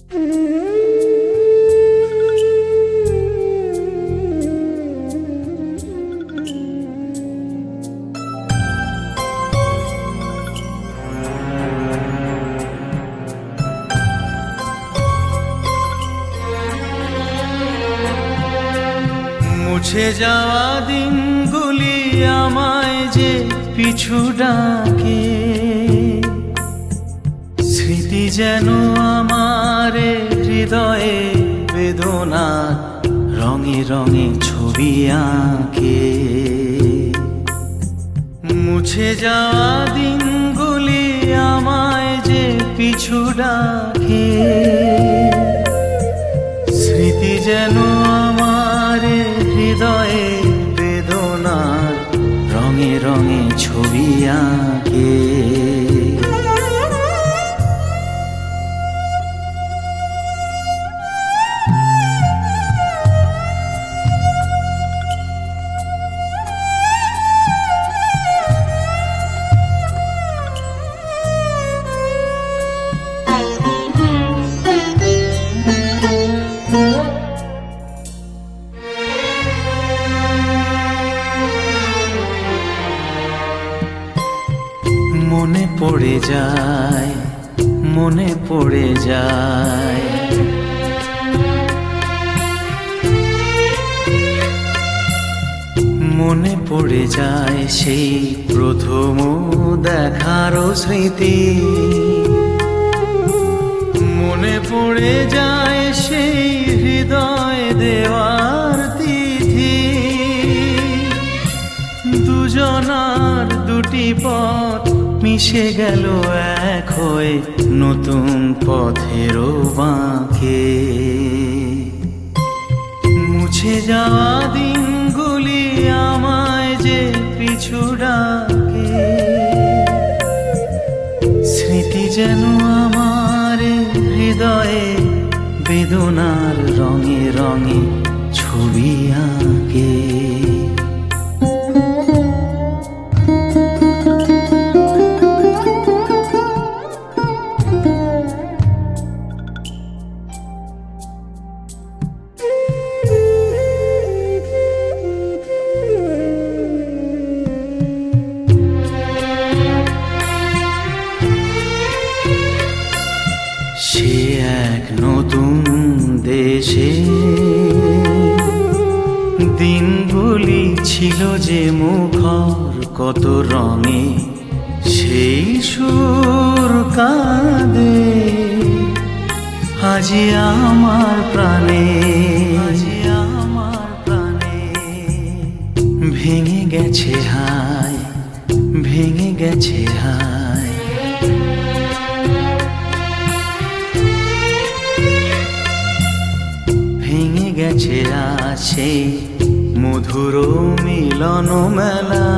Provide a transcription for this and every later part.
মুছে যাওয়া দিনগুলি আমায় যে পিছু ডাকে, স্মৃতি যেন আমার হৃদয়ে বেদনার রঙে রঙে ছবি আঁকে। মুছে যাওয়া দিনগুলি আমায় যে পিছু ডাকে, স্মৃতি যেন আমার হৃদয়ে বেদনার রঙে রঙে ছবি আঁকে। মনে পড়ে যায়, মনে পড়ে যায়, মনে পড়ে যায় সেই প্রথম দেখার স্মৃতি। মনে পড়ে যায় সেই হৃদয় দেওয়ার তিথি। দুজনার দুটি পথ মিশে গেল এক হয়ে নতুন পথেরও বাঁকে। মুছে যাওয়া দিনগুলি আমায় যে পিছু ডাকে, স্মৃতি যেন আমার হৃদয়ে বেদনার রঙে রঙে ছবি আঁকে। সে এক নতুন দেশে দিনগুলি ছিল যে মুখর কত রঙে, সেই সুর কাঁদে আজি আমার প্রাণে, আজি আমার প্রাণে। ভেঙে গেছে হায়, ভেঙে গেছে হায়, ভেঙে গেছে আছে মধুর মিলন মেলা।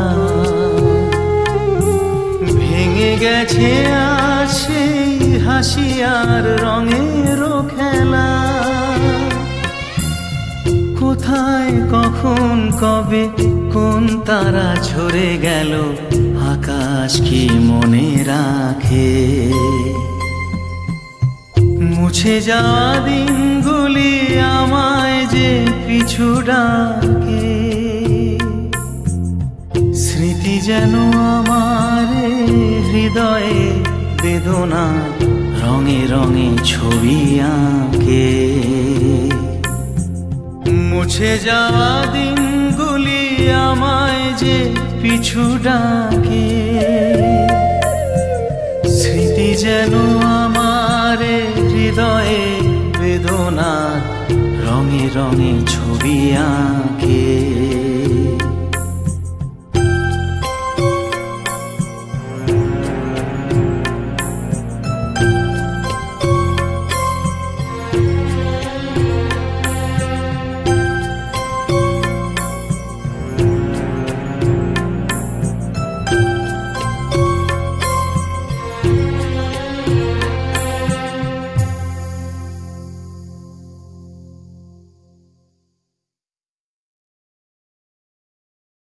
ভেঙে গেছে আছে হাসি আর রঙের খেলা। কোথায় কখন কবে কোন তারা ঝরে গেল, আকাশ কি মনে রাখে। মুছে যাওয়া দিনগুলি আমায় যে পিছু ডাকে, স্মৃতি যেন আমার হৃদয়ে বেদনা রঙে রঙে ছবি আঁকে। মুছে যাওয়া দিনগুলি আমায় যে পিছু ডাকে, স্মৃতি যেন আমার হৃদয়ে বেদনার রঙে রঙে ছবি আঁকে।